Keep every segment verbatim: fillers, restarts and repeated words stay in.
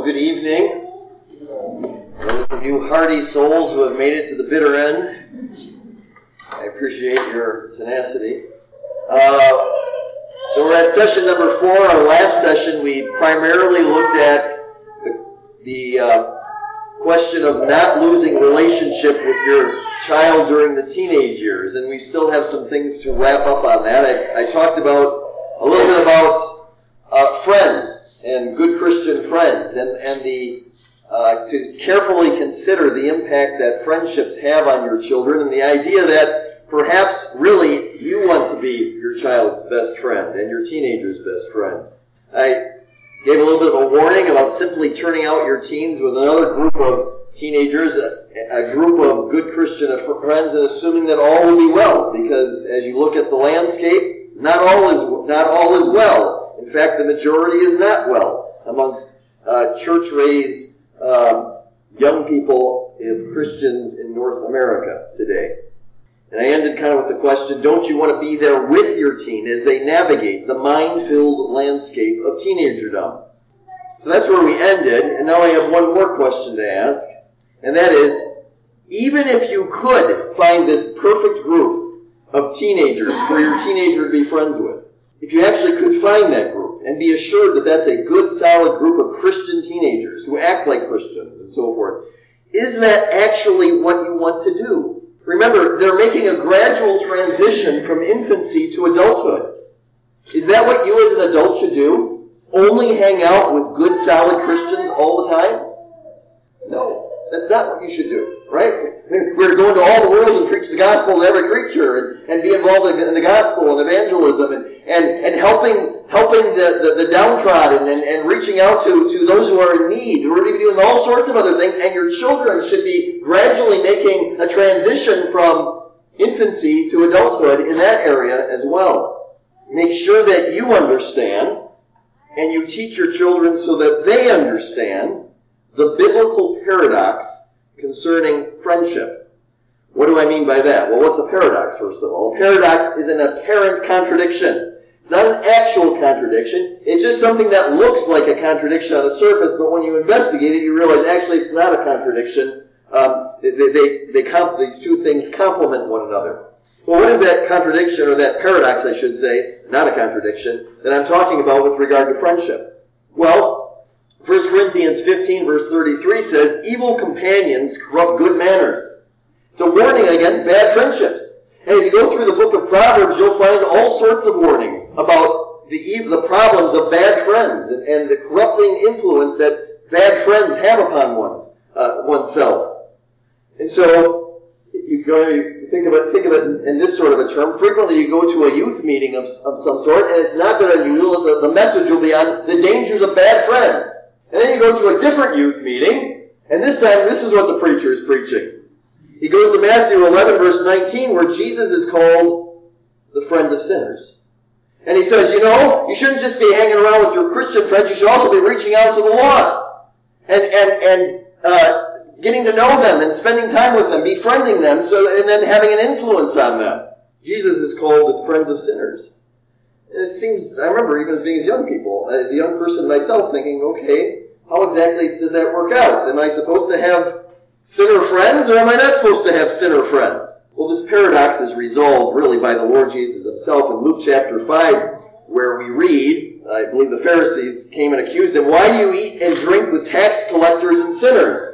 good evening. Those of you hardy souls who have made it to the bitter end, I appreciate your tenacity. Uh, so we're at session number four. Our last session, we primarily looked at the, the uh, question of not losing relationship with your child during the teenage years, and we still have some things to wrap up on that. I, I talked about a little bit about uh, friends and good Christian friends, and, and the uh, to carefully consider the impact that friendships have on your children, and the idea that perhaps really you want to be your child's best friend and your teenager's best friend. I gave a little bit of a warning about simply turning out your teens with another group of teenagers, a, a group of good Christian friends, and assuming that all will be well, because as you look at the landscape, not all is not all is well. In fact, the majority is not well amongst uh, church-raised um, young people of Christians in North America today. And I ended kind of with the question, don't you want to be there with your teen as they navigate the mind-filled landscape of teenagerdom? So that's where we ended, and now I have one more question to ask, and that is, even if you could find this perfect group of teenagers for your teenager to be friends with, if you actually could find that group and be assured that that's a good, solid group of Christian teenagers who act like Christians and so forth, is that actually what you want to do? Remember, they're making a gradual transition from infancy to adulthood. Is that what you as an adult should do? Only hang out with good, solid Christians all the time? No, that's not what you should do, right? We're to go into all the world and preach the gospel to every creature and, and be involved in the gospel and evangelism and, and, and helping helping the, the, the downtrodden and, and reaching out to, to those who are in need. We're to be doing all sorts of other things, and your children should be gradually making a transition from infancy to adulthood in that area as well. Make sure that you understand and you teach your children so that they understand the biblical paradox concerning friendship. What do I mean by that? Well, what's a paradox, first of all? A paradox is an apparent contradiction. It's not an actual contradiction. It's just something that looks like a contradiction on the surface, but when you investigate it, you realize actually it's not a contradiction. Um, they, they, they comp- these two things complement one another. Well, what is that contradiction, or that paradox, I should say, not a contradiction, that I'm talking about with regard to friendship? Well, First Corinthians fifteen, verse thirty-three says, evil companions corrupt good manners. It's a warning against bad friendships. And if you go through the book of Proverbs, you'll find all sorts of warnings about the the problems of bad friends and, and the corrupting influence that bad friends have upon one's uh, oneself. And so, you go you think of it think of it in, in this sort of a term. Frequently, you go to a youth meeting of, of some sort, and it's not that unusual. The, the message will be on the dangers of bad friends. And then you go to a different youth meeting, and this time, this is what the preacher is preaching. He goes to Matthew eleven, verse nineteen, where Jesus is called the friend of sinners. And he says, you know, you shouldn't just be hanging around with your Christian friends, you should also be reaching out to the lost. And, and, and, uh, getting to know them and spending time with them, befriending them, so, and then having an influence on them. Jesus is called the friend of sinners. It seems, I remember even as being as young people, as a young person myself, thinking, okay, how exactly does that work out? Am I supposed to have sinner friends, or am I not supposed to have sinner friends? Well, this paradox is resolved really by the Lord Jesus himself in Luke chapter five, where we read, I believe the Pharisees came and accused him, why do you eat and drink with tax collectors and sinners?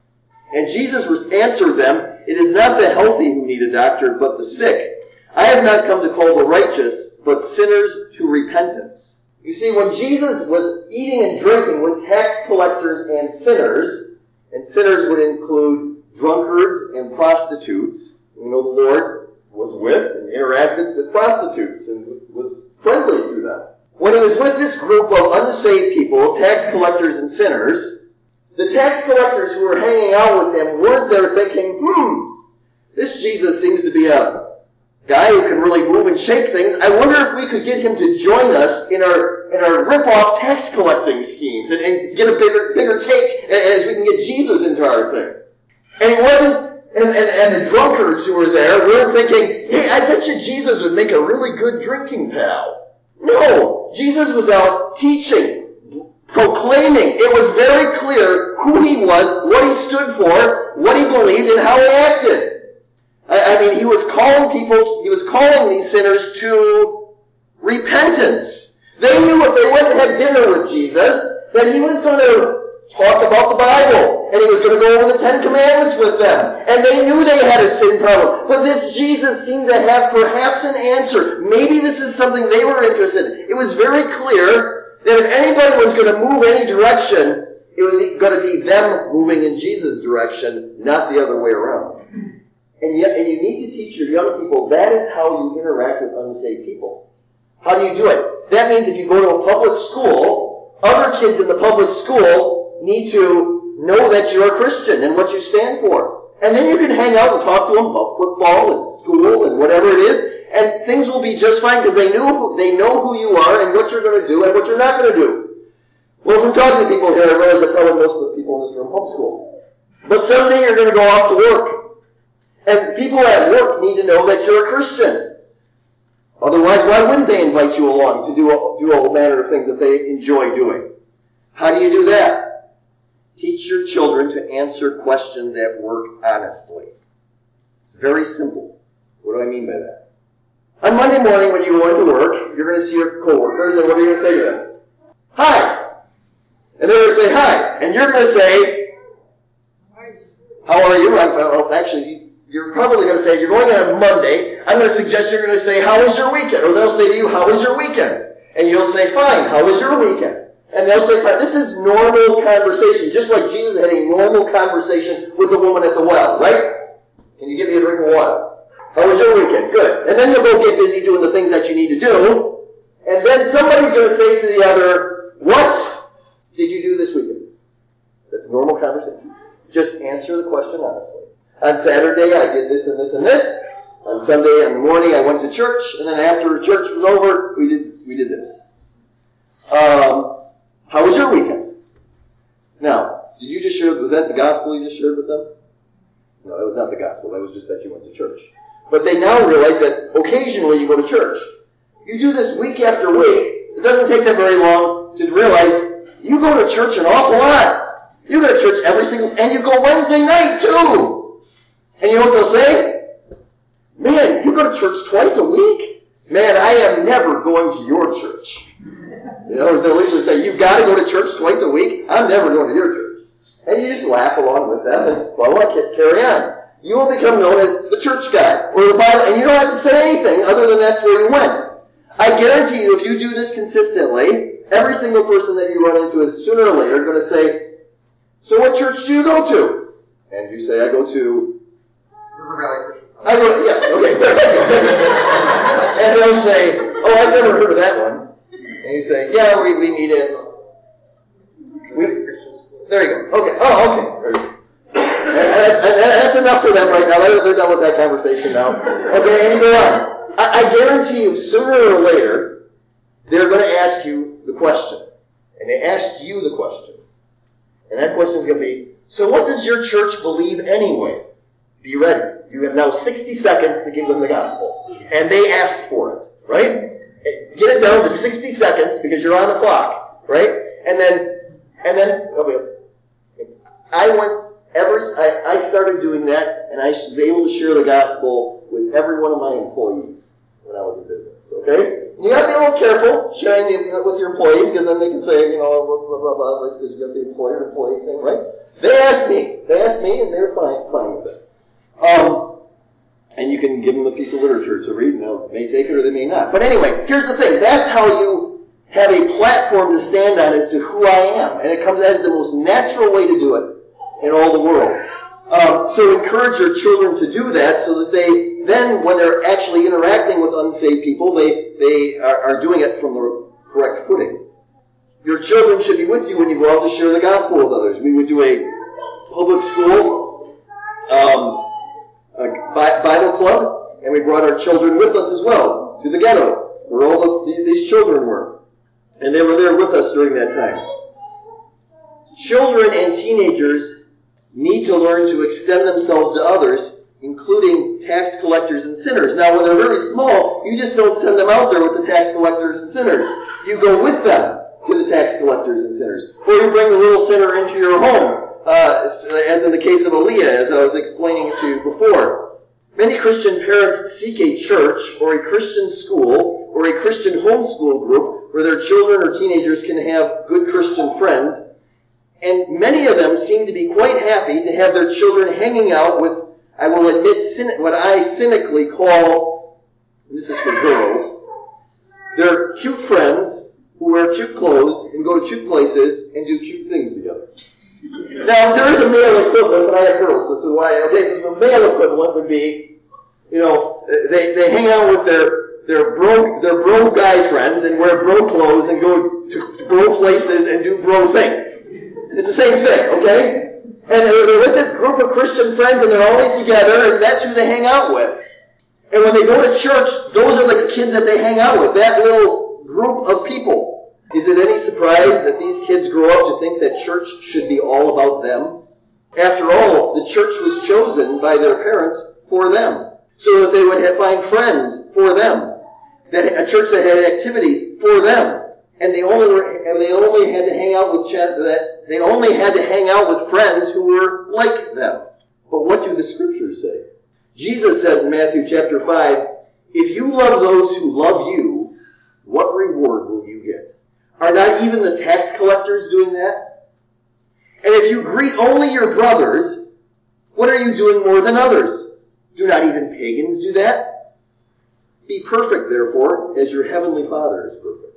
And Jesus answered them, it is not the healthy who need a doctor, but the sick. I have not come to call the righteous, but sinners to repentance. You see, when Jesus was eating and drinking with tax collectors and sinners, and sinners would include drunkards and prostitutes, we know the Lord was with and interacted with prostitutes and was friendly to them. When he was with this group of unsaved people, tax collectors and sinners, the tax collectors who were hanging out with him weren't there thinking, hmm, this Jesus seems to be a guy who can really move and shake things. I wonder if we could get him to join us in our in our rip-off tax collecting schemes and, and get a bigger bigger take as we can get Jesus into our thing. And he wasn't, and, and, and the drunkards who were there weren't thinking, hey, I bet you Jesus would make a really good drinking pal. No, Jesus was out teaching, proclaiming. It was very clear stood for, what he believed, and how he acted. I, I mean, he was calling people, he was calling these sinners to repentance. They knew if they went and had dinner with Jesus, that he was going to talk about the Bible, and he was going to go over the Ten Commandments with them. And they knew they had a sin problem. But this Jesus seemed to have perhaps an answer. Maybe this is something they were interested in. It was very clear that if anybody was going to move any direction, it was going to be them moving in Jesus' direction, not the other way around. And yet, and you need to teach your young people that is how you interact with unsaved people. How do you do it? That means if you go to a public school, other kids in the public school need to know that you're a Christian and what you stand for. And then you can hang out and talk to them about football and school and whatever it is, and things will be just fine because they know, they know who you are and what you're going to do and what you're not going to do. Well, from talking to people here, I realize that probably most of the people in this room homeschool. But someday you're going to go off to work. And people at work need to know that you're a Christian. Otherwise, why wouldn't they invite you along to do all, do all manner of things that they enjoy doing? How do you do that? Teach your children to answer questions at work honestly. It's very simple. What do I mean by that? On Monday morning when you go into work, you're going to see your coworkers, and what are you going to say to them? Hi! And they're going to say hi. And you're going to say, how are you? I'm, well, actually, you're probably going to say, you're going on Monday, I'm going to suggest you're going to say, how was your weekend? Or they'll say to you, how was your weekend? And you'll say, fine, how was your weekend? And they'll say, fine, this is normal conversation, just like Jesus had a normal conversation with the woman at the well, right? Can you give me a drink of water? How was your weekend? Good. And then you'll go get busy doing the things that you need to do. And then somebody's going to say to the other, what did you do this weekend? That's normal conversation. Just answer the question honestly. On Saturday, I did this and this and this. On Sunday in the morning, I went to church. And then after church was over, we did we did this. Um... How was your weekend? Now, did you just share, was that the gospel you just shared with them? No, that was not the gospel. That was just that you went to church. But they now realize that occasionally you go to church. You do this week after week. It doesn't take them very long to realize you go to church an awful lot. You go to church every single, and you go Wednesday night too. And you know what they'll say? Man, you go to church twice a week? Man, I am never going to your church. You know, they'll usually say, you've got to go to church twice a week? I'm never going to your church. And you just laugh along with them and, well, carry on. You will become known as the church guy or the Bible, and you don't have to say anything other than that's where you went. I guarantee you, if you do this consistently, every single person that you run into is sooner or later going to say, so what church do you go to? And you say, I go to... River Valley Christian. I go, yes, okay. And they'll say, oh, I've never heard of that one. And you say, yeah, we, we meet it. We, there you go. Okay. Oh, okay. And that's, and that's enough for them right now. They're, they're done with that conversation now. Okay, and you go on. I, I guarantee you, sooner or later, they're going to ask you the question. And they ask you the question. And that question is going to be, so what does your church believe anyway? Be ready. You have now sixty seconds to give them the gospel. And they asked for it, right? Get it down to sixty seconds because you're on the clock, right? And then, and then, okay. I went every, I, I started doing that, and I was able to share the gospel with every one of my employees when I was in business, okay? You got to be a little careful sharing the, with your employees because then they can say, you know, blah, blah, blah, blah, because you got the employer-employee thing, right? They asked me. They asked me, and they were fine, fine with it. Um, And you can give them a piece of literature to read, and they may take it or they may not. But anyway, here's the thing. That's how you have a platform to stand on as to who I am. And it comes as the most natural way to do it in all the world. Um, so encourage your children to do that so that they then, when they're actually interacting with unsaved people, they, they are, are doing it from the correct footing. Your children should be with you when you go out to share the gospel with others. We would do a public school um a Bible club, and we brought our children with us as well to the ghetto, where all the, these children were. And they were there with us during that time. Children and teenagers need to learn to extend themselves to others, including tax collectors and sinners. Now, when they're very small, you just don't send them out there with the tax collectors and sinners. You go with them to the tax collectors and sinners. Or you bring the little sinner into your home know, uh, as in the case of Aaliyah, as I was explaining to you before. Many Christian parents seek a church or a Christian school or a Christian homeschool group where their children or teenagers can have good Christian friends. And many of them seem to be quite happy to have their children hanging out with, I will admit, cyn- what I cynically call, and this is for girls, they're cute friends who wear cute clothes and go to cute places and do cute things together. Now, there is a male equivalent, but I have girls. This is why, okay, the male equivalent would be, you know, they, they hang out with their, their bro, their bro guy friends and wear bro clothes and go to bro places and do bro things. It's the same thing, okay? And they're with this group of Christian friends and they're always together and that's who they hang out with. And when they go to church, those are the kids that they hang out with, that little group of people. Is it any surprise that these kids grow up to think that church should be all about them? After all, the church was chosen by their parents for them, so that they would have, find friends for them, that a church that had activities for them, and they only were, and they only had to hang out with that they only had to hang out with friends who were like them. But what do the scriptures say? Jesus said in Matthew chapter five, "If you love those who love you, what reward will you get? Are not even the tax collectors doing that? And if you greet only your brothers, what are you doing more than others? Do not even pagans do that? Be perfect, therefore, as your heavenly Father is perfect."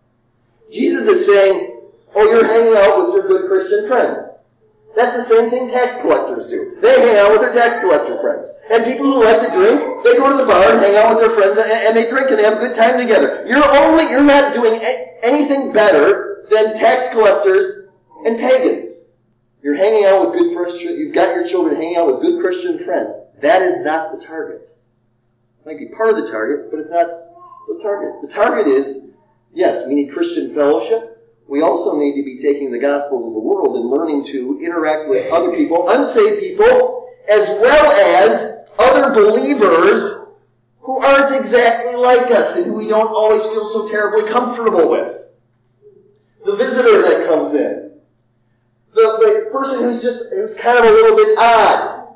Jesus is saying, oh, you're hanging out with your good Christian friends. That's the same thing tax collectors do. They hang out with their tax collector friends. And people who like to drink, they go to the bar and hang out with their friends and, and they drink and they have a good time together. You're only, you're not doing a- anything better than tax collectors and pagans. You're hanging out with good Christian, you've got your children hanging out with good Christian friends. That is not the target. It might be part of the target, but it's not the target. The target is, yes, we need Christian fellowship. We also need to be taking the gospel to the world and learning to interact with other people, unsaved people, as well as other believers who aren't exactly like us and who we don't always feel so terribly comfortable with. The visitor that comes in. The, the person who's just, who's kind of a little bit odd.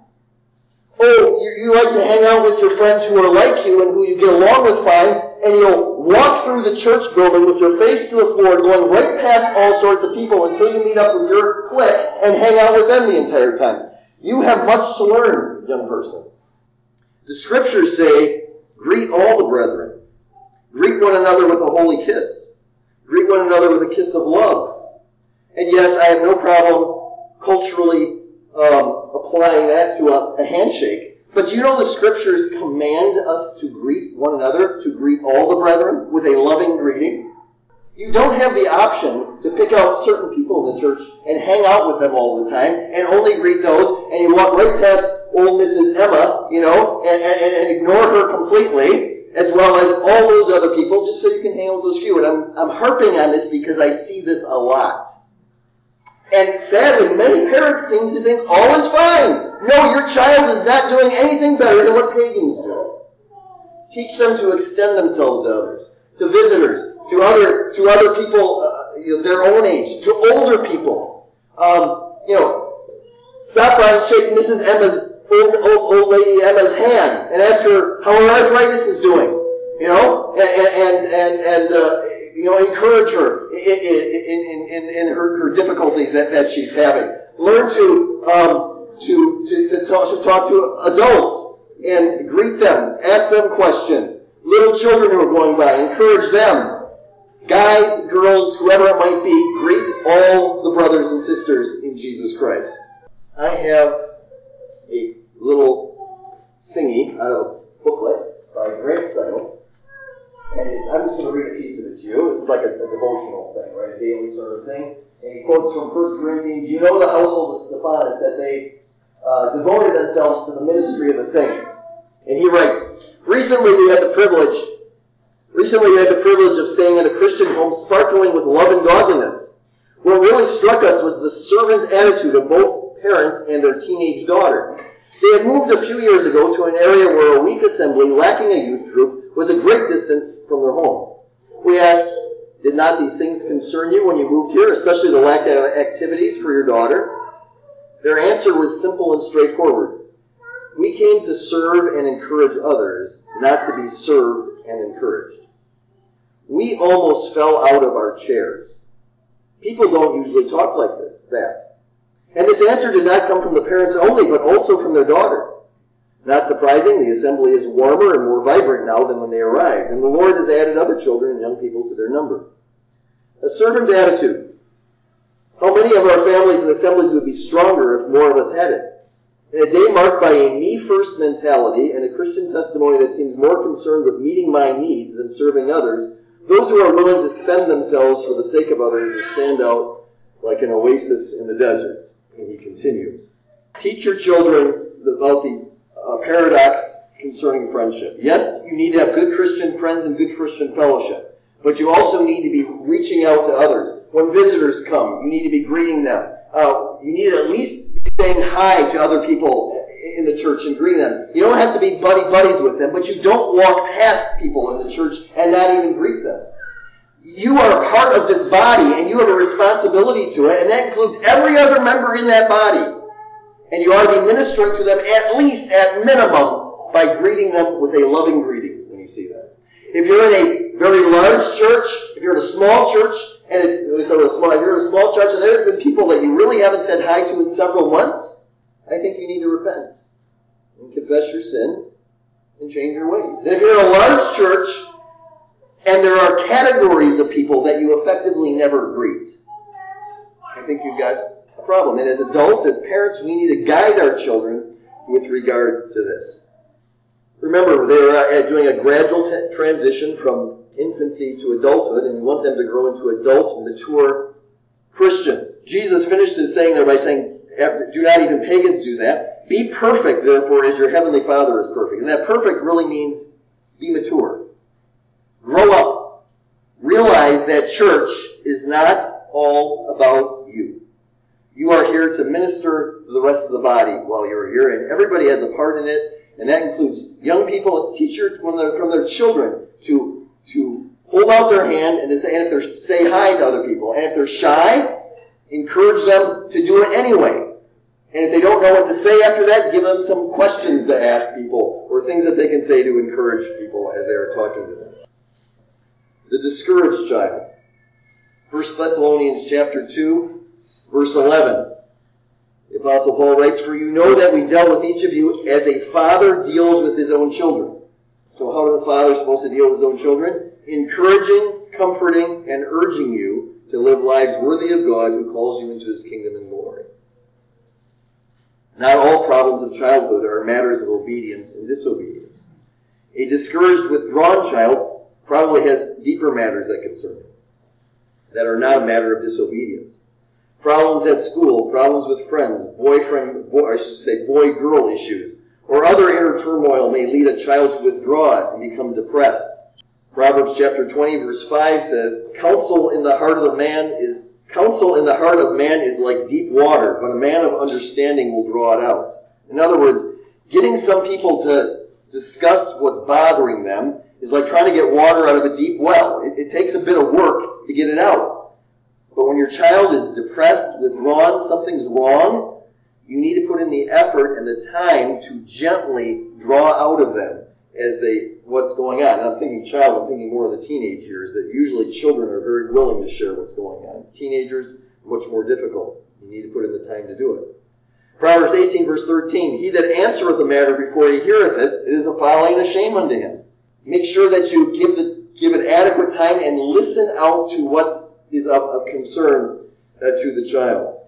Oh, you, you like to hang out with your friends who are like you and who you get along with fine, and you'll walk through the church building with your face to the floor, going right past all sorts of people until you meet up with your clique and hang out with them the entire time. You have much to learn, young person. The scriptures say, greet all the brethren. Greet one another with a holy kiss. Greet one another with a kiss of love. And yes, I have no problem culturally um, applying that to a, a handshake. But do you know the scriptures command us to greet one another, to greet all the brethren with a loving greeting? You don't have the option to pick out certain people in the church and hang out with them all the time and only greet those, and you walk right past old Missus Emma, you know, and, and, and ignore her completely, as well as all those other people, just so you can hang out with those few. And I'm, I'm harping on this because I see this a lot. And sadly, many parents seem to think all is fine. No, your child is not doing anything better than what pagans do. Teach them to extend themselves to others, to visitors, to other to other people uh, you know, their own age, to older people. Um, you know, stop by and shake Missus Emma's old, old old lady Emma's hand and ask her how her arthritis is doing. You know, and and and, and uh, you know, encourage her in in, in, in her, her difficulties that, that she's having. Learn to um, to to to talk, to talk to adults and greet them, ask them questions. Little children who are going by, encourage them. Guys, girls, whoever it might be, greet all the brothers and sisters in Jesus Christ. I have a little thingy out of a booklet by Grant Seidel. And it's, I'm just going to read a piece of it to you. This is like a, a devotional thing, right? A daily sort of thing. And he quotes from First Corinthians, you know the household of Stephanus, that they uh, devoted themselves to the ministry of the saints. And he writes, recently we had the privilege, recently we had the privilege of staying in a Christian home sparkling with love and godliness. What really struck us was the servant attitude of both parents and their teenage daughter. They had moved a few years ago to an area where a weak assembly, lacking a youth group, was a great distance from their home. We asked, did not these things concern you when you moved here, especially the lack of activities for your daughter? Their answer was simple and straightforward. We came to serve and encourage others, not to be served and encouraged. We almost fell out of our chairs. People don't usually talk like that. And this answer did not come from the parents only, but also from their daughter. Not surprising, the assembly is warmer and more vibrant now than when they arrived, and the Lord has added other children and young people to their number. A servant attitude. How many of our families and assemblies would be stronger if more of us had it? In a day marked by a me-first mentality and a Christian testimony that seems more concerned with meeting my needs than serving others, those who are willing to spend themselves for the sake of others will stand out like an oasis in the desert. And he continues. Teach your children about the uh, paradox concerning friendship. Yes, you need to have good Christian friends and good Christian fellowship, but you also need to be reaching out to others. When visitors come, you need to be greeting them. Uh, you need to at least be saying hi to other people in the church and greet them. You don't have to be buddy-buddies with them, but you don't walk past people in the church and not even greet them. You are a part of this body, and you have a responsibility to it, and that includes every other member in that body. And you ought to be ministering to them at least, at minimum, by greeting them with a loving greeting when you see them. If you're in a very large church, if you're in a small church, and it's sort of small, if you're in a small church and there have been people that you really haven't said hi to in several months, I think you need to repent and confess your sin and change your ways. And if you're in a large church and there are categories of people that you effectively never greet, I think you've got a problem. And as adults, as parents, we need to guide our children with regard to this. Remember, they're doing a gradual t- transition from infancy to adulthood, and we want them to grow into adult, mature Christians. Jesus finished his saying there by saying, do not even pagans do that. Be perfect, therefore, as your heavenly Father is perfect. And that perfect really means be mature. Grow up. Realize that church is not all about you. You are here to minister to the rest of the body while you're here, and everybody has a part in it, and that includes young people, teachers from their, from their children to, to hold out their hand and to say, and if they're, say hi to other people. And if they're shy, encourage them to do it anyway. And if they don't know what to say after that, give them some questions to ask people or things that they can say to encourage people as they are talking to them. The discouraged child. First Thessalonians chapter two, verse eleven. The Apostle Paul writes, for you know that we dealt with each of you as a father deals with his own children. So how is a father supposed to deal with his own children? Encouraging, comforting, and urging you to live lives worthy of God who calls you into his kingdom and glory. Not all problems of childhood are matters of obedience and disobedience. A discouraged, withdrawn child probably has deeper matters that concern him that are not a matter of disobedience. Problems at school, problems with friends, boyfriend, boy, I should say boy-girl issues, or other inner turmoil may lead a child to withdraw and become depressed. Proverbs chapter twenty, verse five says, Counsel in the heart of the man is counsel in the heart of man is like deep water, but a man of understanding will draw it out. In other words, getting some people to discuss what's bothering them is like trying to get water out of a deep well. It, it takes a bit of work to get it out. But when your child is depressed, withdrawn, something's wrong, you need to put in the effort and the time to gently draw out of them as they what's going on. And I'm thinking child, I'm thinking more of the teenage years, that usually children are very willing to share what's going on. Teenagers, much more difficult. You need to put in the time to do it. Proverbs eighteen, verse thirteen, he that answereth a matter before he heareth it, it is a folly and a shame unto him. Make sure that you give the give it adequate time and listen out to what is of, of concern uh, to the child.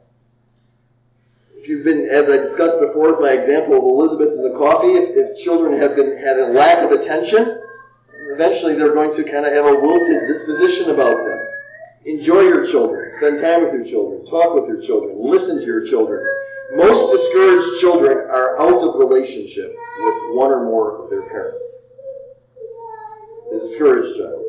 If you've been, as I discussed before with my example of Elizabeth and the coffee, if, if children have been had a lack of attention, eventually they're going to kind of have a wilted disposition about them. Enjoy your children. Spend time with your children. Talk with your children. Listen to your children. Most discouraged children are out of relationship with one or more of their parents. The discouraged child.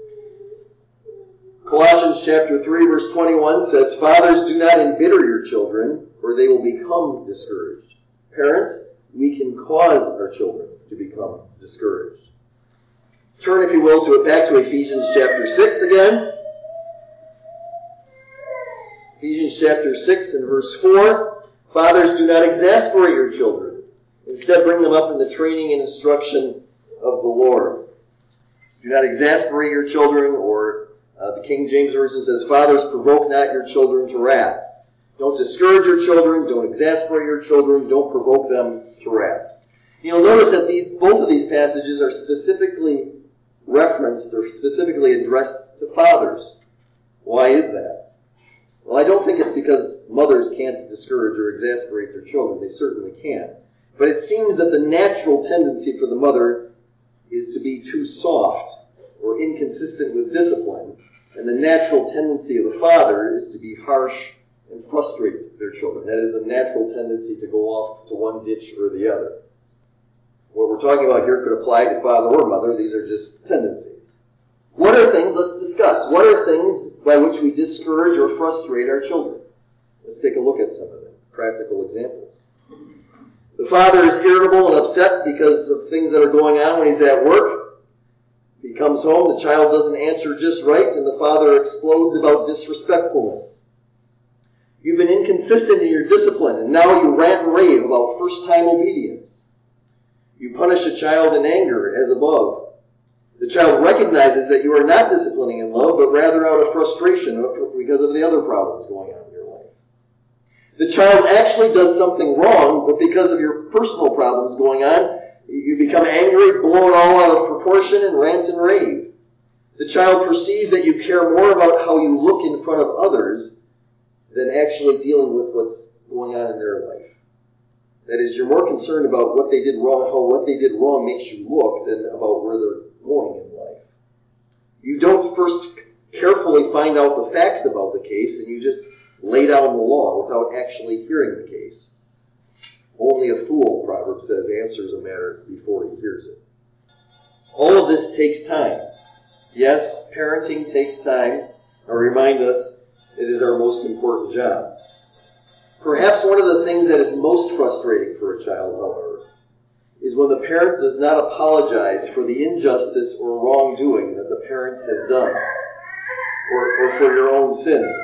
Colossians chapter three, verse twenty-one says, Fathers, do not embitter your children, or they will become discouraged. Parents, we can cause our children to become discouraged. Turn, if you will, to back to Ephesians chapter six again. Ephesians chapter six and verse four. Fathers, do not exasperate your children. Instead, bring them up in the training and instruction of the Lord. Do not exasperate your children, or uh, the King James Version says, Fathers, provoke not your children to wrath. Don't discourage your children. Don't exasperate your children. Don't provoke them to wrath. You'll notice that these both of these passages are specifically referenced or specifically addressed to fathers. Why is that? Well, I don't think it's because mothers can't discourage or exasperate their children. They certainly can. But it seems that the natural tendency for the mother is to be too soft or inconsistent with discipline, and the natural tendency of the father is to be harsh and frustrate their children. That is the natural tendency to go off to one ditch or the other. What we're talking about here could apply to father or mother. These are just tendencies. What are things, let's discuss, what are things by which we discourage or frustrate our children? Let's take a look at some of them, practical examples. The father is irritable and upset because of things that are going on when he's at work. He comes home, the child doesn't answer just right, and the father explodes about disrespectfulness. You've been inconsistent in your discipline, and now you rant and rave about first-time obedience. You punish a child in anger as above. The child recognizes that you are not disciplining in love, but rather out of frustration because of the other problems going on in your life. The child actually does something wrong, but because of your personal problems going on, you become angry, blow it all out of proportion, and rant and rave. The child perceives that you care more about how you look in front of others than actually dealing with what's going on in their life. That is, you're more concerned about what they did wrong, how what they did wrong makes you look, than about where they're going in life. You don't first carefully find out the facts about the case, and you just lay down the law without actually hearing the case. Only a fool, Proverbs says, answers a matter before he hears it. All of this takes time. Yes, parenting takes time. Now remind us, it is our most important job. Perhaps one of the things that is most frustrating for a child, however, is when the parent does not apologize for the injustice or wrongdoing that the parent has done, or, or for your own sins.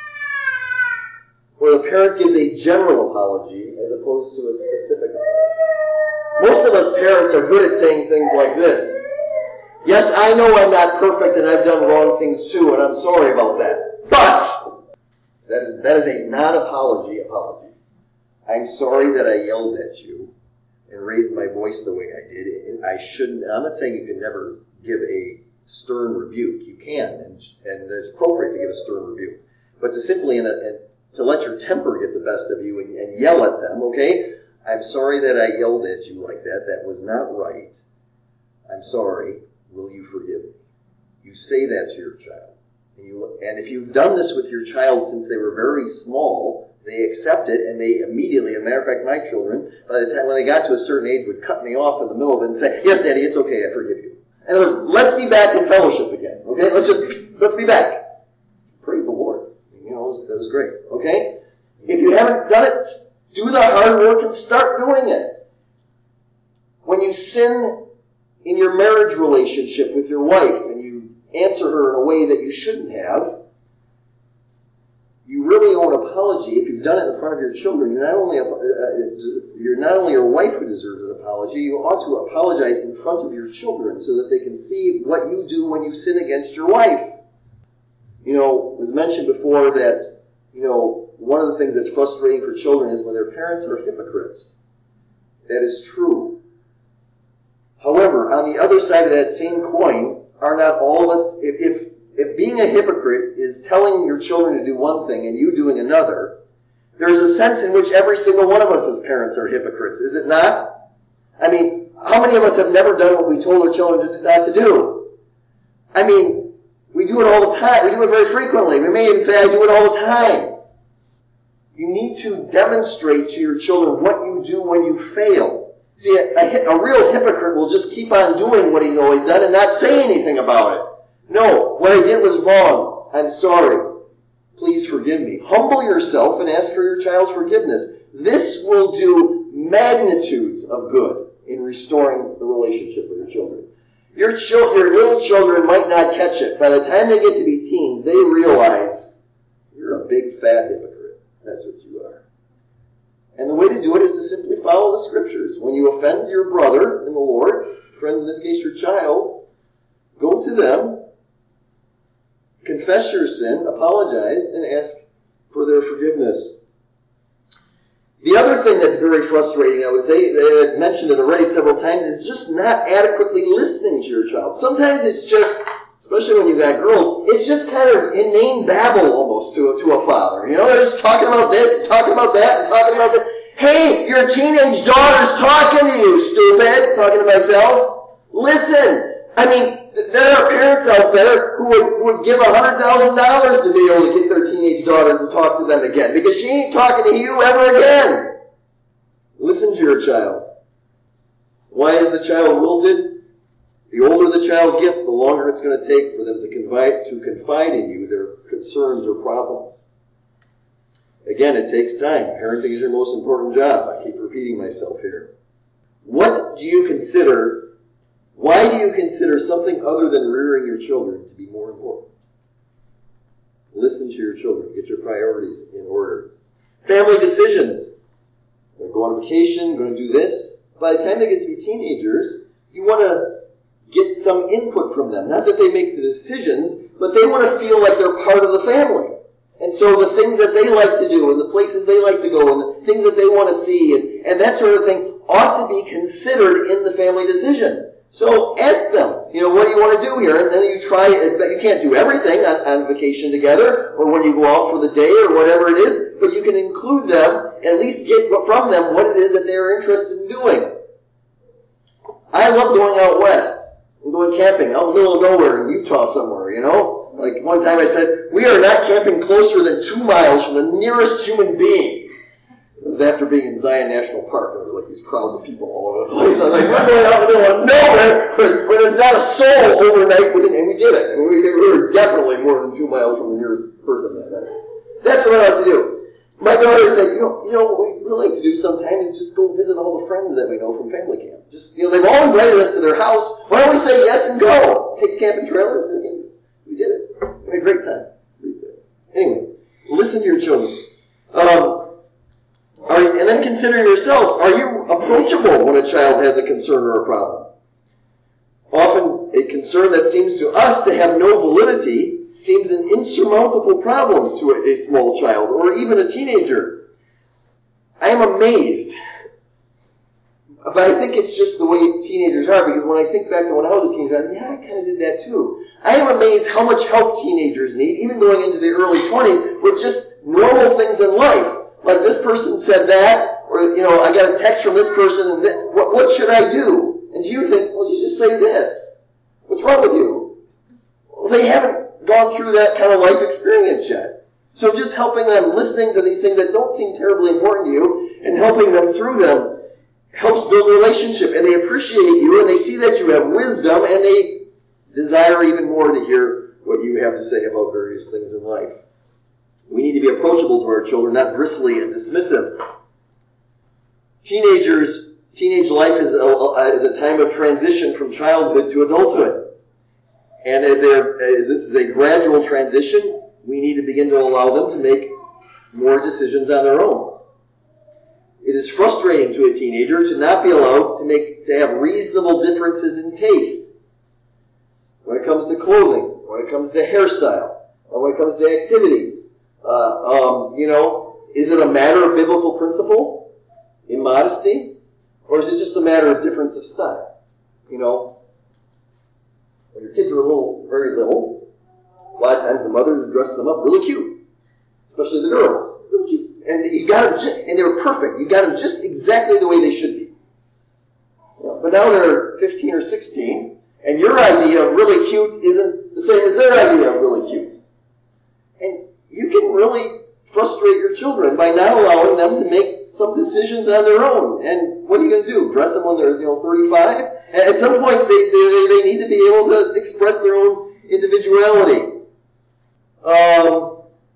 Where the parent gives a general apology as opposed to a specific apology. Most of us parents are good at saying things like this. Yes, I know I'm not perfect and I've done wrong things too, and I'm sorry about that. But that is that is a non-apology apology. I'm sorry that I yelled at you and raised my voice the way I did. And I shouldn't. I'm not saying you can never give a stern rebuke. You can, and, and it's appropriate to give a stern rebuke. But to simply in a, in, to let your temper get the best of you and, and yell at them, okay? I'm sorry that I yelled at you like that. That was not right. I'm sorry. Will you forgive me? You say that to your child. And, you, and if you've done this with your child since they were very small, they accept it, and they immediately, as a matter of fact, my children, by the time when they got to a certain age, would cut me off in the middle of it and say, yes, Daddy, it's okay, I forgive you. And let's be back in fellowship again, okay? Let's just, let's be back. Praise the Lord. You know, that was, that was great, okay? If you haven't done it, do the hard work and start doing it. When you sin in your marriage relationship with your wife and you answer her in a way that you shouldn't have, you really owe an apology. If you've done it in front of your children, you're not only uh, you're not only your wife who deserves an apology, you ought to apologize in front of your children so that they can see what you do when you sin against your wife. You know, it was mentioned before that, you know, one of the things that's frustrating for children is when their parents are hypocrites. That is true. However, on the other side of that same coin, are not all of us, if, if, if being a hypocrite is telling your children to do one thing and you doing another, there's a sense in which every single one of us as parents are hypocrites, is it not? I mean, how many of us have never done what we told our children not to do? I mean, we do it all the time. We do it very frequently. We may even say, I do it all the time. You need to demonstrate to your children what you do when you fail. See, a, a, a real hypocrite will just keep on doing what he's always done and not say anything about it. No, what I did was wrong. I'm sorry. Please forgive me. Humble yourself and ask for your child's forgiveness. This will do magnitudes of good in restoring the relationship with your children. Your, chil- your little children might not catch it. By the time they get to be teens, they realize you're a big fat hypocrite. That's what you are. to do it is to simply follow the Scriptures. When you offend your brother in the Lord, friend, in this case your child, go to them, confess your sin, apologize, and ask for their forgiveness. The other thing that's very frustrating, I would say, that I've mentioned it already several times, is just not adequately listening to your child. Sometimes it's just, especially when you've got girls, it's just kind of inane babble almost to a, to a father. You know, they're just talking about this, and talking about that, and talking about that. Hey, your teenage daughter's talking to you, stupid. Talking to myself. Listen. I mean, there are parents out there who would, would give one hundred thousand dollars to be able to get their teenage daughter to talk to them again, because she ain't talking to you ever again. Listen to your child. Why is the child wilted? The older the child gets, the longer it's going to take for them to confide, to confide in you their concerns or problems. Again, it takes time. Parenting is your most important job. I keep repeating myself here. What do you consider Why do you consider something other than rearing your children to be more important? Listen to your children. Get your priorities in order. Family decisions. Going to go on vacation, going to do this. By the time they get to be teenagers, you want to get some input from them. Not that they make the decisions, but they want to feel like they're part of the family. And so the things that they like to do and the places they like to go and the things that they want to see and, and that sort of thing ought to be considered in the family decision. So ask them, you know, what do you want to do here? And then you try as best. You can't do everything on, on vacation together or when you go out for the day or whatever it is, but you can include them, at least get from them what it is that they're interested in doing. I love going out west and going camping out in the middle of nowhere in Utah somewhere, you know? Like one time I said, we are not camping closer than two miles from the nearest human being. It was after being in Zion National Park. There were like these crowds of people all over the place. I was like, we're going out in the middle of nowhere where there's not a soul overnight within, and we did it. I mean, we, we were definitely more than two miles from the nearest person that night. That's what I like to do. My daughter said, you know, you know what we really like to do sometimes is just go visit all the friends that we know from family camp. Just, you know, they've all invited us to their house. Why don't we say yes and go? Take the camping trailers, and again, we did it. We had a great time. Anyway, listen to your children. Um, Are you, and then consider yourself, are you approachable when a child has a concern or a problem? Often a concern that seems to us to have no validity seems an insurmountable problem to a, a small child or even a teenager. I am amazed, but I think it's just the way teenagers are, because when I think back to when I was a teenager, I thought, yeah, I kind of did that too. I am amazed how much help teenagers need, even going into the early twenties, with just normal things in life. Like this person said that, or, you know, I got a text from this person, and th- what, what should I do? And do you think, well, you just say this. What's wrong with you? Well, they haven't gone through that kind of life experience yet. So just helping them, listening to these things that don't seem terribly important to you, and helping them through them helps build relationship, and they appreciate you, and they see that you have wisdom, and they desire even more to hear what you have to say about various things in life. We need to be approachable to our children, not bristly and dismissive. Teenagers, teenage life is a, is a time of transition from childhood to adulthood. And as, as this is a gradual transition, we need to begin to allow them to make more decisions on their own. It is frustrating to a teenager to not be allowed to make to have reasonable differences in taste when it comes to clothing, when it comes to hairstyle, or when it comes to activities. Uh, um, you know, is it a matter of biblical principle, immodesty, or is it just a matter of difference of style? You know, when your kids are a little, very little, a lot of times the mothers dress them up really cute, especially the girls, really cute, and you got them, just, and they were perfect. You got them just exactly the way they should be. You know, but now they're fifteen or sixteen, and your idea of really cute isn't the same as their idea of really cute. And you can really frustrate your children by not allowing them to make some decisions on their own. And what are you going to do? Dress them when they're, you know, thirty-five? At some point, they, they, they need to be able to express their own individuality. Um,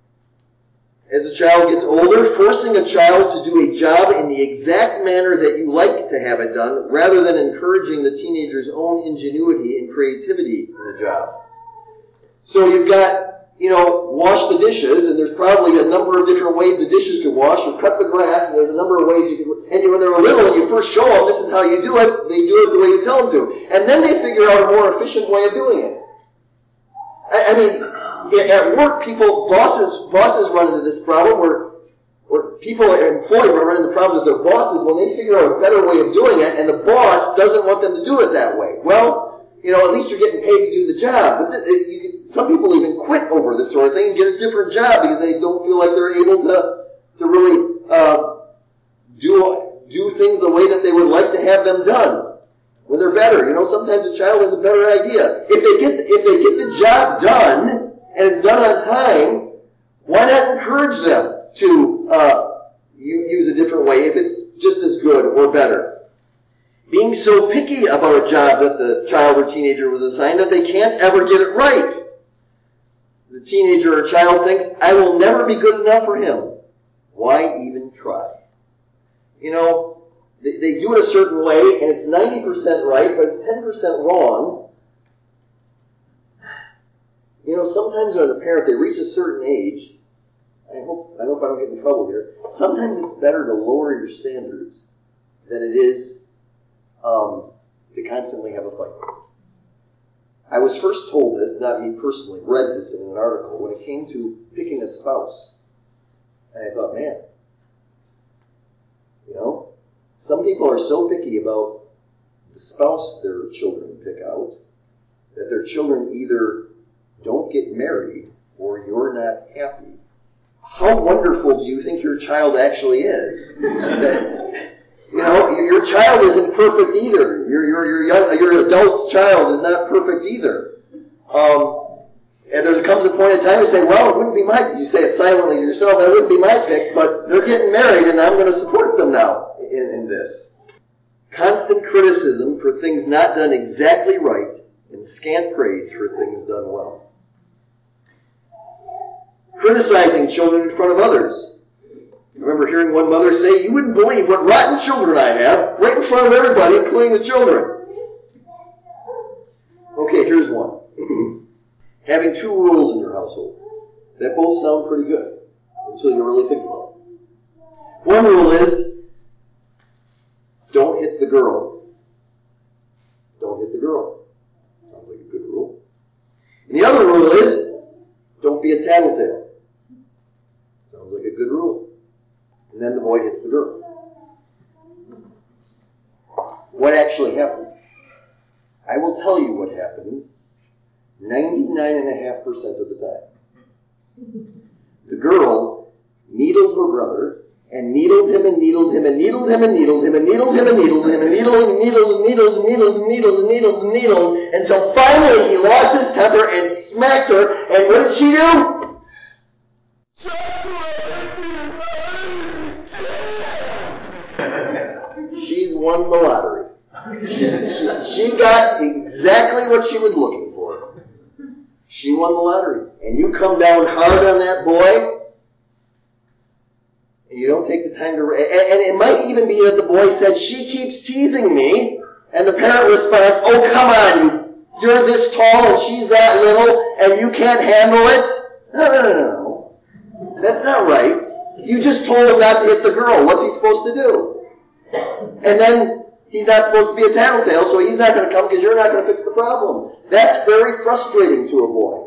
as a child gets older, forcing a child to do a job in the exact manner that you like to have it done, rather than encouraging the teenager's own ingenuity and creativity in the job. So you've got you know, wash the dishes, and there's probably a number of different ways the dishes can wash, or cut the grass, and there's a number of ways you can, and when they're little and you first show them this is how you do it, they do it the way you tell them to. And then they figure out a more efficient way of doing it. I, I mean, at work, people, bosses, bosses run into this problem where, where people, employees run into problems with their bosses when they figure out a better way of doing it, and the boss doesn't want them to do it that way. Well, you know, at least you're getting paid to do the job. But th- you can, some people even quit over this sort of thing and get a different job because they don't feel like they're able to to really uh, do do things the way that they would like to have them done when they're better. You know, sometimes a child has a better idea. If they get the, if they get the job done and it's done on time, why not encourage them to uh, you, use a different way if it's just as good or better? Being so picky about a job that the child or teenager was assigned that they can't ever get it right. The teenager or child thinks, I will never be good enough for him. Why even try? You know, they, they do it a certain way, and it's ninety percent right, but it's ten percent wrong. You know, sometimes as a parent, they reach a certain age. I hope, I hope I don't get in trouble here. Sometimes it's better to lower your standards than it is Um, to constantly have a fight. I was first told this, not me personally, read this in an article, when it came to picking a spouse. And I thought, man, you know, some people are so picky about the spouse their children pick out that their children either don't get married or you're not happy. How wonderful do you think your child actually is? That, You know, your child isn't perfect either. Your your your young your adult child is not perfect either. Um, and there comes a point in time you say, well, it wouldn't be my. You say it silently to yourself. That wouldn't be my pick, but they're getting married, and I'm going to support them now in, in this. Constant criticism for things not done exactly right, and scant praise for things done well. Criticizing children in front of others. I remember hearing one mother say, you wouldn't believe what rotten children I have, right in front of everybody, including the children. Okay, here's one. Having two rules in your household. That both sound pretty good, until you really think about it. One rule is, don't hit the girl. Don't hit the girl. Sounds like a good rule. And the other rule is, don't be a tattletale. Sounds like a good rule. And then the boy hits the girl. What actually happened? I will tell you what happened ninety-nine point five percent of the time. The girl needled her brother and needled him and needled him and needled him and needled him and needled him and needled him and needled and needled and needled and needled and needled and needled and needled until finally he lost his temper and smacked her. And what did she do? She's won the lottery. She, she, she got exactly what she was looking for. She won the lottery. And you come down hard on that boy, and you don't take the time to... And, and it might even be that the boy said, she keeps teasing me, and the parent responds, oh, come on, you, you're this tall and she's that little, and you can't handle it? No, no, no, no. That's not right. You just told him not to hit the girl. What's he supposed to do? And then he's not supposed to be a tattletale, so he's not going to come because you're not going to fix the problem. That's very frustrating to a boy.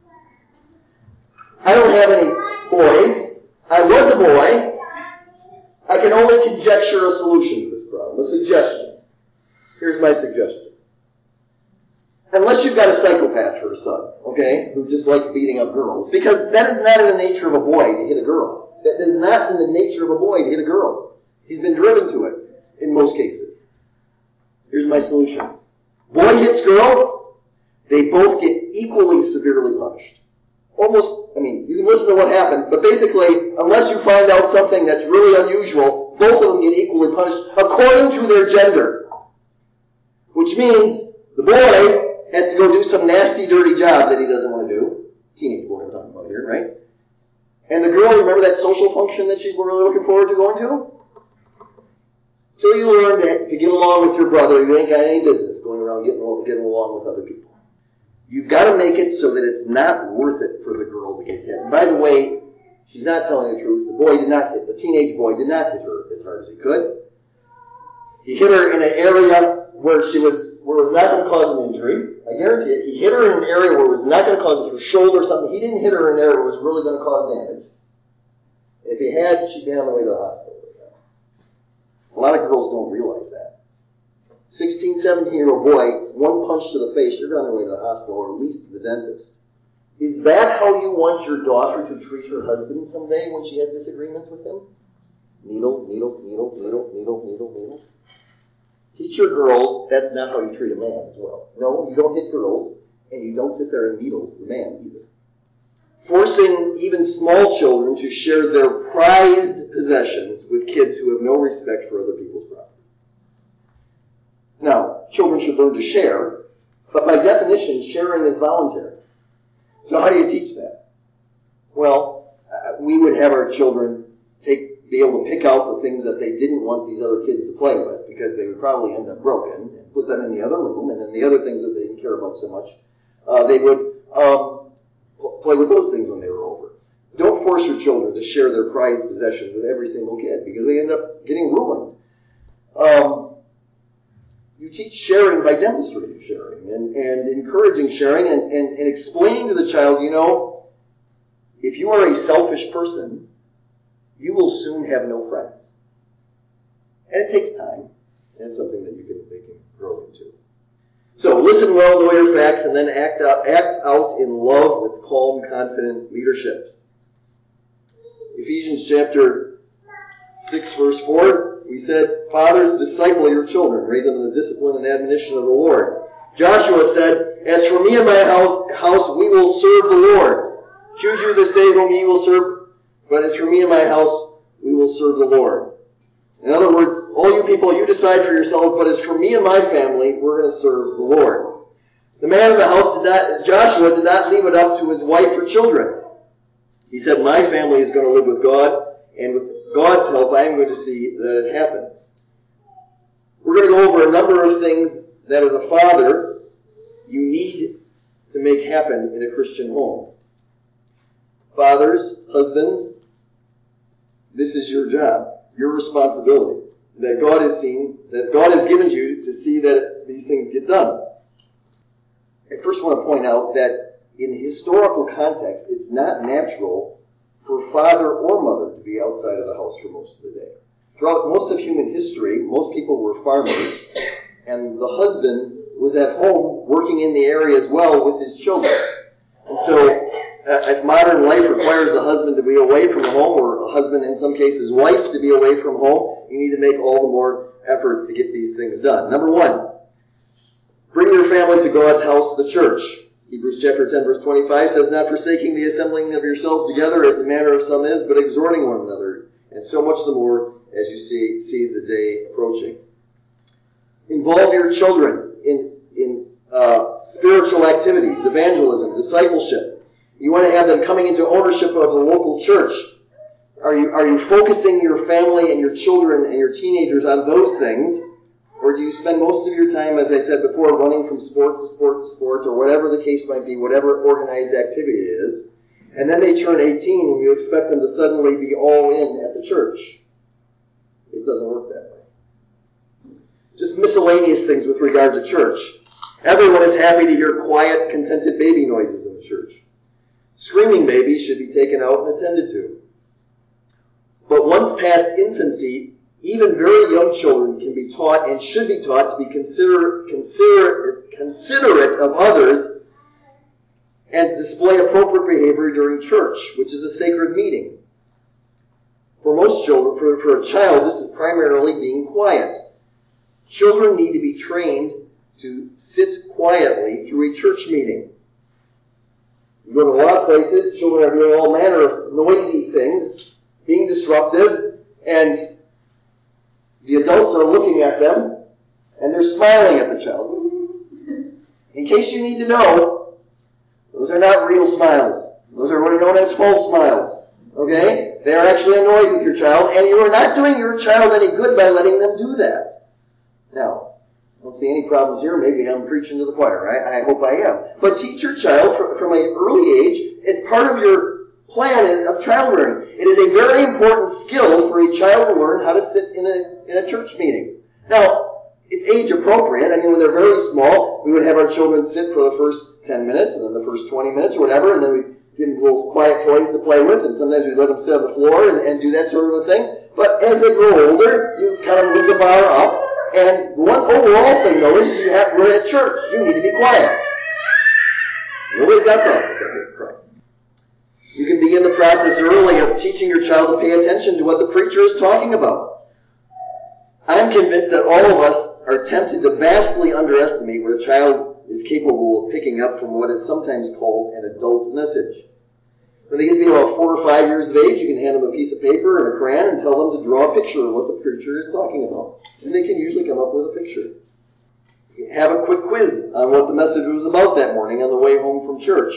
I don't have any boys. I was a boy. I can only conjecture a solution to this problem, a suggestion. Here's my suggestion. Unless you've got a psychopath for a son, okay, who just likes beating up girls, because that is not in the nature of a boy to hit a girl. That is not in the nature of a boy to hit a girl. He's been driven to it in most cases. Here's my solution. Boy hits girl, they both get equally severely punished. Almost, I mean, you can listen to what happened, but basically, unless you find out something that's really unusual, both of them get equally punished according to their gender. Which means the boy has to go do some nasty, dirty job that he doesn't want to do. Teenage boy I'm talking about here, right? And the girl, remember that social function that she's really looking forward to going to? Till you learn to, to get along with your brother, you ain't got any business going around getting, getting along with other people. You've got to make it so that it's not worth it for the girl to get hit. And by the way, she's not telling the truth. The boy did not hit, the teenage boy did not hit her as hard as he could. He hit her in an area where she was, where it was not going to cause an injury. I guarantee it. He hit her in an area where it was not going to cause her shoulder or something. He didn't hit her in an area where it was really going to cause damage. And if he had, she'd be on the way to the hospital. A lot of girls don't realize that. sixteen, seventeen-year-old boy, one punch to the face, you're on the way to the hospital or at least to the dentist. Is that how you want your daughter to treat her husband someday when she has disagreements with him? Needle, needle, needle, needle, needle, needle, needle. Teach your girls that's not how you treat a man as well. No, you don't hit girls, and you don't sit there and needle the man either. Forcing even small children to share their prized possessions with kids who have no respect for other people's property. Now, children should learn to share, but by definition, sharing is voluntary. So how do you teach that? Well, uh, we would have our children take, be able to pick out the things that they didn't want these other kids to play with, because they would probably end up broken, and put them in the other room, and then the other things that they didn't care about so much, uh, they would um, play with those things when they were over. Don't force your children to share their prized possessions with every single kid, because they end up getting ruined. Um, you teach sharing by demonstrating sharing and, and encouraging sharing and, and, and explaining to the child, you know, if you are a selfish person, you will soon have no friends. And it takes time. And it's something that you can, they can grow into. So listen well, know your facts, and then act out, act out in love with calm, confident leadership. Ephesians chapter six, verse four, we said, fathers, disciple your children, raise them in the discipline and admonition of the Lord. Joshua said, as for me and my house, house, we will serve the Lord. Choose you this day whom ye will serve, but as for me and my house, we will serve the Lord. In other words, all you people, you decide for yourselves, but as for me and my family, we're going to serve the Lord. The man of the house did not, Joshua did not leave it up to his wife or children. He said, my family is going to live with God, and with God's help, I am going to see that it happens. We're going to go over a number of things that as a father, you need to make happen in a Christian home. Fathers, husbands, this is your job. Your responsibility that God has seen, that God has given you to see that these things get done. I first want to point out that in historical context, it's not natural for father or mother to be outside of the house for most of the day. Throughout most of human history, most people were farmers, and the husband was at home working in the area as well with his children. And so, uh, if modern life requires the husband to be away from home, or a husband, in some cases, wife, to be away from home, you need to make all the more effort to get these things done. Number one, bring your family to God's house, the church. Hebrews chapter ten, verse twenty-five says, not forsaking the assembling of yourselves together as the manner of some is, but exhorting one another, and so much the more as you see, see the day approaching. Involve your children in, in uh, spiritual activities, evangelism, discipleship. You want to have them coming into ownership of the local church. Are you, are you focusing your family and your children and your teenagers on those things? Or do you spend most of your time, as I said before, running from sport to sport to sport, or whatever the case might be, whatever organized activity it is, and then they turn eighteen and you expect them to suddenly be all in at the church? It doesn't work that way. Just miscellaneous things with regard to church. Everyone is happy to hear quiet, contented baby noises in the church. Screaming babies should be taken out and attended to. But once past infancy, even very young children can be taught and should be taught to be consider, consider, considerate of others and display appropriate behavior during church, which is a sacred meeting. For most children, for, for a child, this is primarily being quiet. Children need to be trained to sit quietly through a church meeting. You go to a lot of places, children are doing all manner of noisy things, being disruptive, and the adults are looking at them, and they're smiling at the child. In case you need to know, those are not real smiles. Those are what are known as false smiles. Okay? They are actually annoyed with your child, and you are not doing your child any good by letting them do that. Now, I don't see any problems here. Maybe I'm preaching to the choir. I, I hope I am. But teach your child from, from an early age. It's part of your plan of child rearing. It is a very important skill for a child to learn how to sit in a, in a church meeting. Now, it's age appropriate. I mean, when they're very small, we would have our children sit for the first ten minutes and then the first twenty minutes or whatever, and then we give them little quiet toys to play with, and sometimes we let them sit on the floor and, and do that sort of a thing. But as they grow older, you kind of move the bar up. And one overall thing, though, is you have, we're at church. You need to be quiet. Nobody's got a problem. You can begin the process early of teaching your child to pay attention to what the preacher is talking about. I'm convinced that all of us are tempted to vastly underestimate what a child is capable of picking up from what is sometimes called an adult message. When they get to be about four or five years of age, you can hand them a piece of paper and a crayon and tell them to draw a picture of what the preacher is talking about. And they can usually come up with a picture. You can have a quick quiz on what the message was about that morning on the way home from church.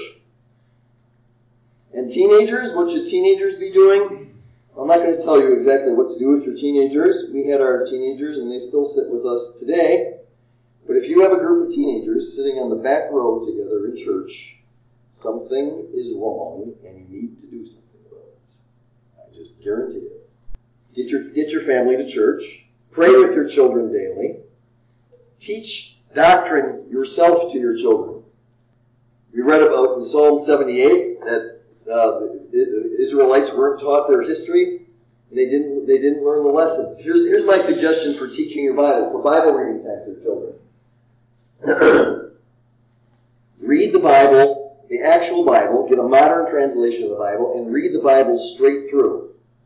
And teenagers, what should teenagers be doing? I'm not going to tell you exactly what to do with your teenagers. We had our teenagers, and they still sit with us today. But if you have a group of teenagers sitting on the back row together in church, something is wrong, and you need to do something about it. I just guarantee it. Get your, get your family to church. Pray with your children daily. Teach doctrine yourself to your children. We read about in Psalm seventy-eight that uh, the Israelites weren't taught their history. And they didn't, they didn't learn the lessons. Here's, here's my suggestion for teaching your Bible, for Bible reading time to your children. Read the Bible, the actual Bible, get a modern translation of the Bible, and read the Bible straight through.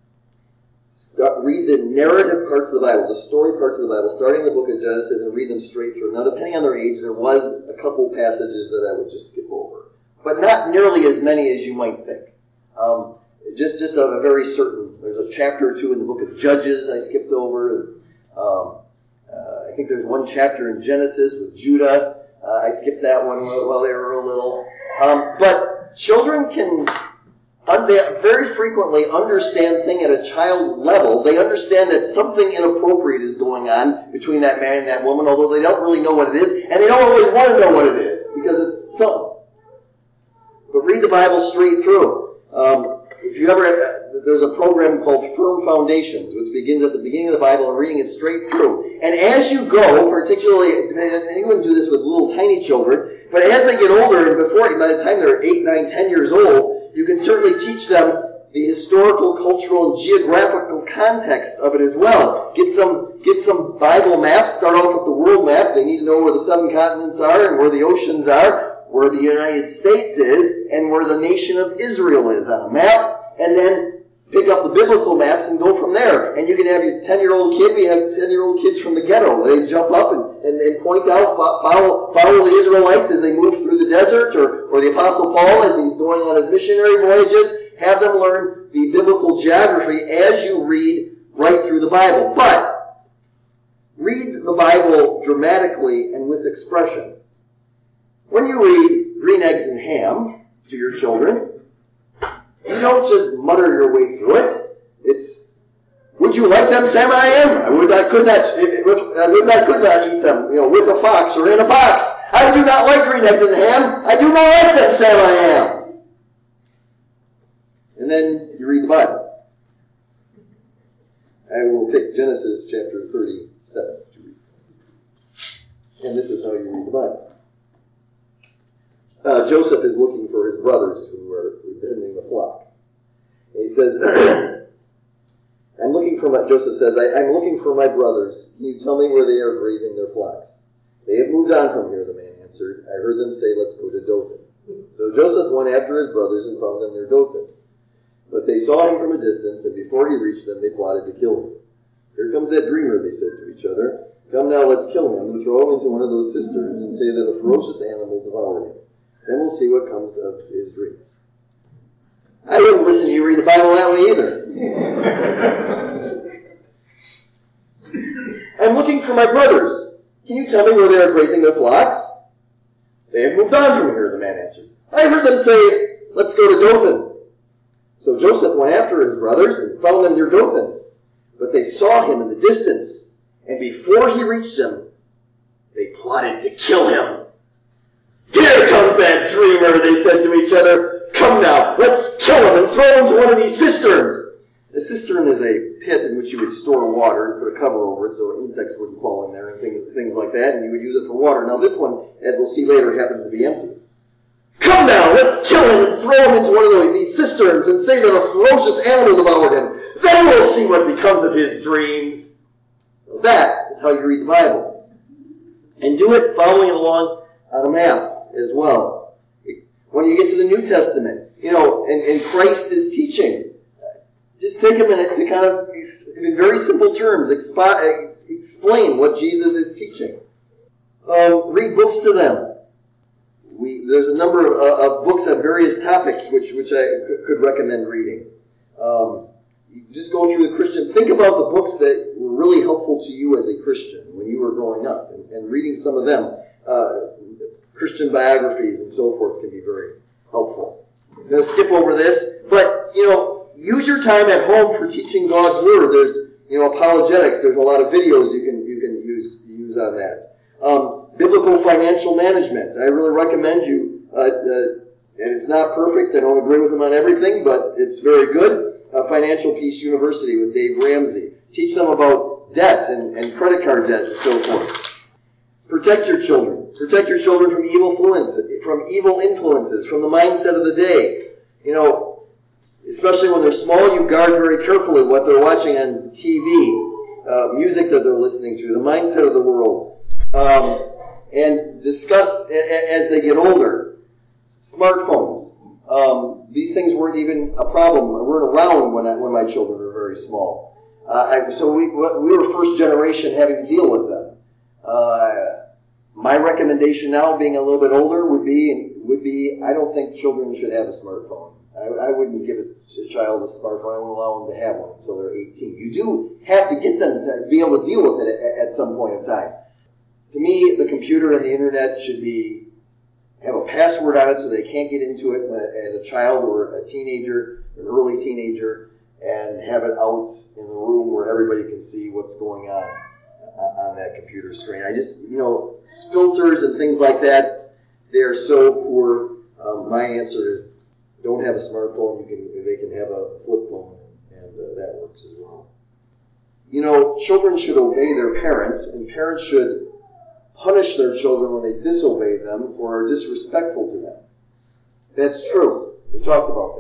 Start, read the narrative parts of the Bible, the story parts of the Bible, starting in the book of Genesis, and read them straight through. Now, depending on their age, there was a couple passages that I would just skip over, but not nearly as many as you might think. Um, just, just a, a very certain. There's a chapter or two in the book of Judges I skipped over. And, um, uh, I think there's one chapter in Genesis with Judah. Uh, I skipped that one while they were real little. Um, but children can. They very frequently understand things at a child's level. They understand that something inappropriate is going on between that man and that woman, although they don't really know what it is, and they don't always want to know what it is, because it's something. But read the Bible straight through. Um, if you ever, uh, there's a program called Firm Foundations, which begins at the beginning of the Bible and reading it straight through. And as you go, particularly, and you wouldn't do this with little tiny children, but as they get older, and before, by the time they're eight, nine, ten years old, you can certainly teach them the historical, cultural, and geographical context of it as well. Get some, get some Bible maps. Start off with the world map. They need to know where the seven continents are and where the oceans are, where the United States is, and where the nation of Israel is on a map. And then pick up the biblical maps and go from there. And you can have your ten-year-old kid. We have ten-year-old kids from the ghetto. They jump up and, and, and point out, follow, follow the Israelites as they move through the desert, or, or the Apostle Paul as he's going on his missionary voyages. Have them learn the biblical geography as you read right through the Bible. But read the Bible dramatically and with expression. When you read Green Eggs and Ham to your children, you don't just mutter your way through it. It's, would you like them, Sam? I am. I would, I could not, I would not, could not eat them, you know, with a fox or in a box. I do not like green eggs and ham. I do not like them, Sam. I am. And then you read the Bible. I will pick Genesis chapter thirty-seven to read. And this is how you read the Bible. Uh, Joseph is looking for his brothers who are tending the flock. And he says, I'm looking for my, Joseph says, I, I'm looking for my brothers. Can you tell me where they are grazing their flocks? They have moved on from here, the man answered. I heard them say, let's go to Dothan. So Joseph went after his brothers and found them near Dothan. But they saw him from a distance, and before he reached them, they plotted to kill him. Here comes that dreamer, they said to each other. Come now, let's kill him and throw him into one of those cisterns and say that a ferocious animal devoured him. Then we'll see what comes of his dreams. I wouldn't listen to you read the Bible that way either. I'm looking for my brothers. Can you tell me where they are grazing their flocks? They have moved on from here, the man answered. I heard them say, let's go to Dothan. So Joseph went after his brothers and found them near Dothan. But they saw him in the distance, and before he reached them, They plotted to kill him. "Here comes that dreamer," they said to each other. "Come now, let's kill him and throw him into one of these cisterns." A cistern is a pit in which you would store water and put a cover over it so insects wouldn't fall in there and things, things like that, and you would use it for water. Now this one, as we'll see later, happens to be empty. "Come now, let's kill him and throw him into one of those, these cisterns and say that a ferocious animal devoured him. Then we'll see what becomes of his dreams." Well, that is how you read the Bible. And do it following it along on a map as well. When you get to the New Testament, you know, and, and Christ is teaching, just take a minute to kind of, in very simple terms, expo- explain what Jesus is teaching. Um, read books to them. We, there's a number of, uh, of books on various topics which, which I c- could recommend reading. Um, you just go through the Christian. Think about the books that were really helpful to you as a Christian when you were growing up, and, and reading some of them. Uh, Christian biographies and so forth can be very helpful. I'm going to skip over this, but, you know, use your time at home for teaching God's Word. There's, you know, apologetics. There's a lot of videos you can you can use use on that. Um, biblical financial management. I really recommend you. Uh, uh, and it's not perfect. I don't agree with them on everything, but it's very good. Uh, Financial Peace University with Dave Ramsey. Teach them about debt and, and credit card debt and so forth. Protect your children. Protect your children from evil influences, from evil influences, from the mindset of the day. You know, especially when they're small, you guard very carefully what they're watching on the T V, uh, music that they're listening to, the mindset of the world, um, and discuss a- as they get older. Smartphones. Um, these things weren't even a problem, weren't around when I, when my children were very small. Uh, I, so we we were first generation having to deal with them. Uh, my recommendation now, being a little bit older, would be would be I don't think children should have a smartphone. I, I wouldn't give a, a child a smartphone. I wouldn't allow them to have one until they're eighteen. You do have to get them to be able to deal with it at, at some point in time. To me, the computer and the internet should be have a password on it so they can't get into it when, as a child or a teenager, an early teenager, and have it out in the room where everybody can see what's going on on that computer screen. I just, you know, filters and things like that, they are so poor. Um, my answer is don't have a smartphone. You can, they can have a flip phone, and uh, that works as well. You know, children should obey their parents, and parents should punish their children when they disobey them or are disrespectful to them. That's true. We talked about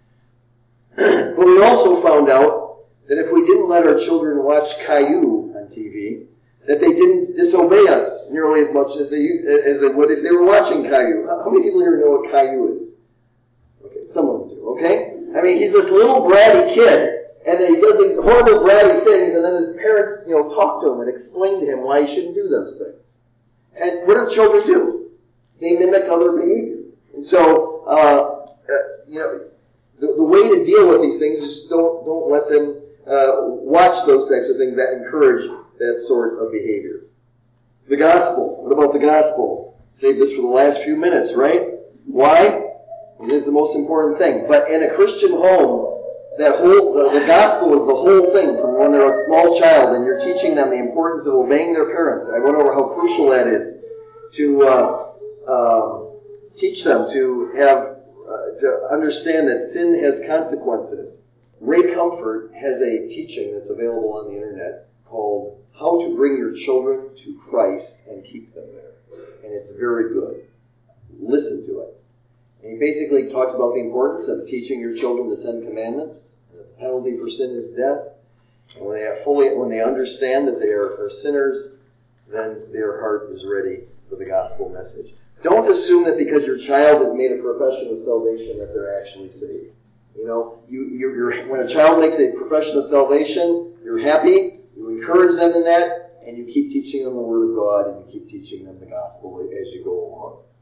that. But we also found out that if we didn't let our children watch Caillou on T V, that they didn't disobey us nearly as much as they as they would if they were watching Caillou. How many people here know what Caillou is? Okay, some of them do, okay? I mean, he's this little bratty kid, and then he does these horrible bratty things, and then his parents, you know, talk to him and explain to him why he shouldn't do those things. And what do children do? They mimic other behavior. And so, uh, uh, you know, the, the way to deal with these things is just don't don't let them uh, watch those types of things that encourage that sort of behavior. The gospel. What about the gospel? Save this for the last few minutes, right? Why? It is the most important thing. But in a Christian home, that whole the, the gospel is the whole thing from when they're a small child, and you're teaching them the importance of obeying their parents. I went over how crucial that is to uh, um, teach them to have uh, to understand that sin has consequences. Ray Comfort has a teaching that's available on the internet called How to Bring Your Children to Christ and Keep Them There. And it's very good. Listen to it. And he basically talks about the importance of teaching your children the Ten Commandments. The penalty for sin is death. And when they have fully, when they understand that they are, are sinners, then their heart is ready for the gospel message. Don't assume that because your child has made a profession of salvation that they're actually saved. You know, you, you're, you're, when a child makes a profession of salvation, you're happy, you encourage them in that, and you keep teaching them the Word of God, and you keep teaching them the gospel as you go along.